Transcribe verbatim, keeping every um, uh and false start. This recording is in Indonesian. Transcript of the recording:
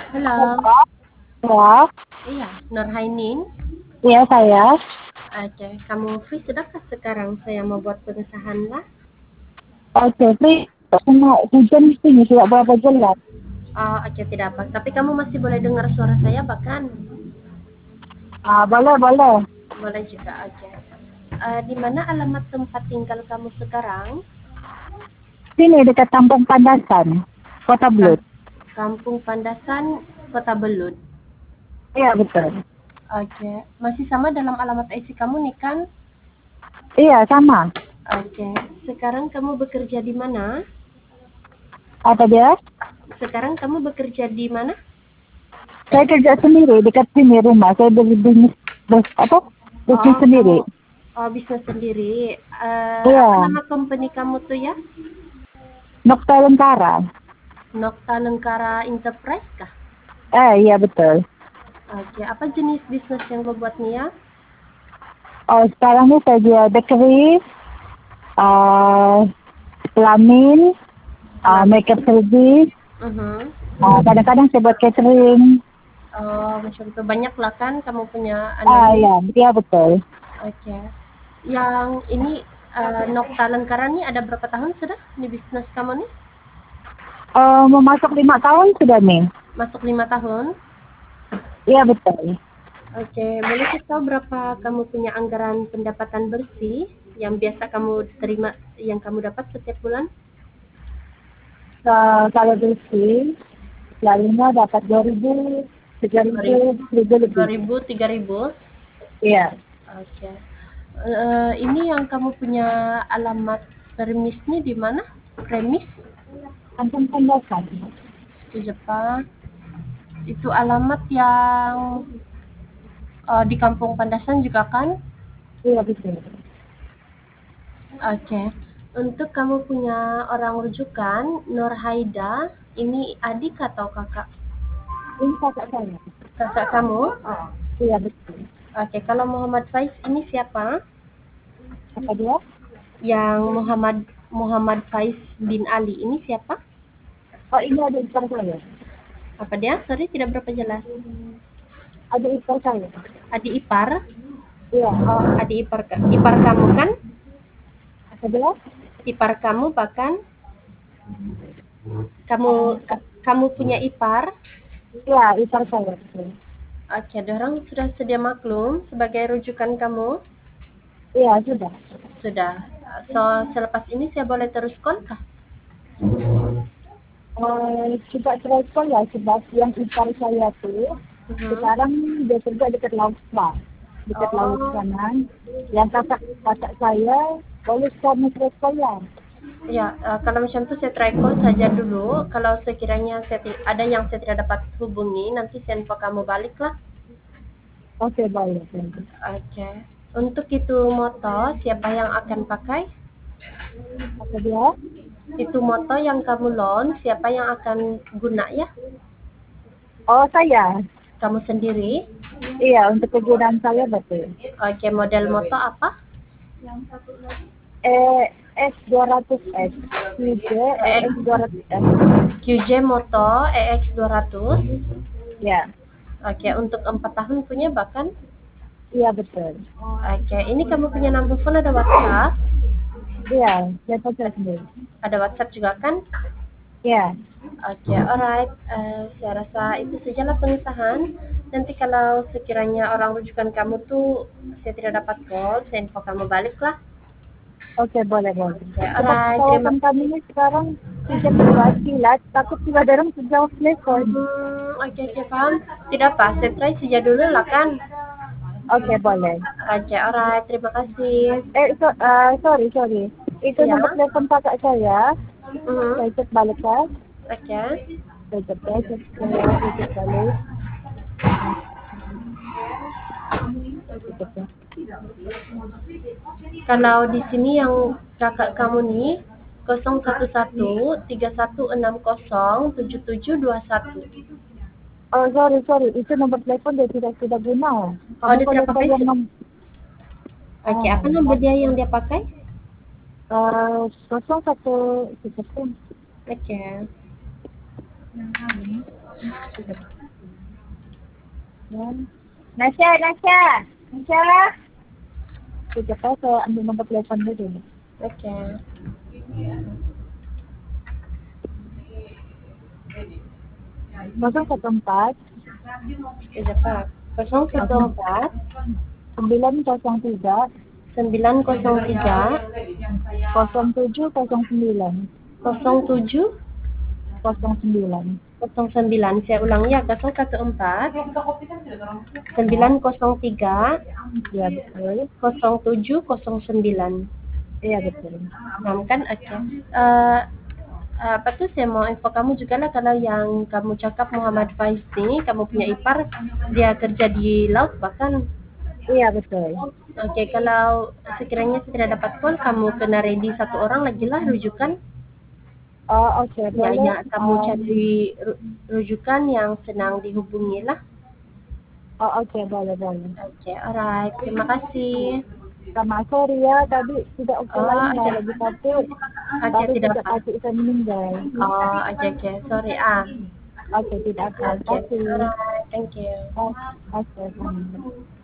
Halo. Halo, ya, Iya, Nurhainin. iya saya. Oke, kamu free sudahkah sekarang saya mau buat pengesahan lah? Oke, Pri. Cuma hujan di sini tidak berapa jelas. Oh, oke, tidak apa. Tapi kamu masih boleh dengar suara saya bahkan Ah, boleh, boleh. boleh juga. Oke. Eh, di mana alamat tempat tinggal kamu sekarang? Sini dekat Kampung Pandasan, Kota Blut. Kam- Kampung Pandasan, Kota Belud. Iya, betul. Oke, masih sama dalam alamat I C kamu nih kan? Iya, sama. Oke, sekarang kamu bekerja di mana? Apa dia? Sekarang kamu bekerja di mana? Saya kerja sendiri dekat sini rumah. Saya berbisnis, bus- apa? Bisnis Oh, kamu sendiri. oh bisnis sendiri. Eh, apa Iya, nama company kamu tuh ya? Nokta Lentara. Nokta Lengkara Enterprise kah? Eh, iya betul. Oke, apa jenis bisnis yang lo buat nih ya? Oh, sekarang ini saya jual bakery, uh, pelamin, uh, Lam. makeup service. Mhm. Uh, kadang-kadang saya buat catering. Oh, macam itu banyak lah kan kamu punya Ah, anunya. iya, iya betul. Oke. Yang ini eh, Nokta Lengkara nih ada berapa tahun sudah di bisnis kamu nih? Eh, mau masuk lima tahun sudah nih. Masuk lima tahun. Iya betul. Oke, boleh kasih tahu berapa kamu punya anggaran pendapatan bersih yang biasa kamu terima yang kamu dapat setiap bulan? Eh, kalau bersih, selalunya dapat dua ribu, tiga ribu, seribu dua lebih. ribu, tiga ribu. Iya, Oke. Eh, ini yang kamu punya alamat premis nih di mana? Premis langsung tembakkan. di Jepang. Itu alamat yang eh, di Kampung Pandasan juga kan? Iya betul. Oke. Untuk kamu punya orang rujukan, Nur Haida, ini adik atau kakak? Ini kakak saya. Kakak kamu? Iya betul. Oke, kalau Muhammad Faiz ini siapa? Apa dia? Yang Muhammad Muhammad Faiz bin Ali ini siapa? Oh ini ada ipar saya. Apa dia? Sorry, tidak berapa jelas. Ada ipar saya. Adik ipar? Iya. Oh, adik ipar ipar kamu kan? Apa dia? Ipar kamu bahkan kamu kamu punya ipar? Iya, ipar saya. Betul. Oke, dorang sudah sedia maklum sebagai rujukan kamu? Iya sudah. Sudah. So, selepas ini saya boleh terus kontak? Eh, coba telepon ya sebab yang ipar saya tuh Mhm. sekarang dia kerja dekat laut Pak, dekat laut Oh, kanan. Yang kakak kakak saya boleh kamu telepon ya. ya, eh, kalau macam itu saya try call saja dulu. Kalau sekiranya saya ti- ada yang saya tidak dapat hubungi, nanti saya info kamu balik lah. Oke boleh. Boleh. Oke. Untuk itu moto, siapa yang akan pakai? Apa dia? Itu moto yang kamu launch, siapa yang akan guna ya? Oh saya. Kamu sendiri? Iya untuk kegunaan saya betul. Oke, model moto apa? Eh S dua ratus S. Q J E EX, X dua ratus S. Q J Moto E X dua ratus. Ya. Oke, untuk empat tahun punya bahkan. Iya betul. Oke, ini kamu punya nomor phone ada WhatsApp? Iya saya pakai sendiri. Ada WhatsApp juga kan? Iya. Oke, alright. Eh, saya rasa itu sajalah pengesahan. Nanti kalau sekiranya orang rujukan kamu tuh saya tidak dapat call, saya info kamu balik lah. Oke boleh boleh. Oke, Sebab alright. Terima. kawasan kami ini sekarang hujan deras kilat, takut juga dorong sejauh telepon. Hmm, oke, oke, paham. Tidak apa, saya try saja dulu lah kan. Oke boleh. Oke, alright. Terima kasih. Eh so, eh, sorry sorry. Itu Ya. nomor telepon kakak saya. Mhm. Saya cek balik ya. Oke. Saya cek ya, cek saya saya cek balik. Saya cek ya. Kalau di sini yang kakak kamu nih nol satu satu tiga satu enam nol tujuh tujuh dua satu. Oh sorry sorry. Itu nomor telepon dia tidak tidak guna. Oh, Kamu dia boleh tidak pakai. bayar nom. Oke, Oh, apa nomor dia yang dia pakai? eh, kosong satu tiga. Oke. Dan Nasya, Nasya, Nasya lah. Sekejap ya, saya ambil nomor telepon dulu. Oke. Kosong satu empat Sekejap Pak. nol satu empat sembilan kosong tiga sembilan nol tiga kosong tujuh kosong sembilan nol tujuh kosong sembilan. nol sembilan. Saya ulang ya, nol satu empat sembilan nol tiga Iya betul. nol tujuh nol sembilan. Iya betul. Nah, kan oke. Okay. Uh, apa tuh saya mau info kamu juga lah, kalau yang kamu cakap Muhammad Faiz ini, kamu punya ipar, dia kerja di laut bahkan. Iya betul. Oke, okay, kalau sekiranya saya tidak dapat call, kamu kena ready satu orang lagi lah rujukan. Oh oke, okay, ya, boleh. ya, kamu um, cari rujukan yang senang dihubungi lah. Oh oke, okay, boleh boleh. Oke, okay, alright, terima kasih. Sama sorry ya, tadi tidak oke oh, lain aja. lagi satu. Aja tidak apa. Tidak saya meninggal. Oh, aja oke, sorry ah. Oke, okay, tidak apa. Oke, okay. Alright, thank you. Oh, oke, okay.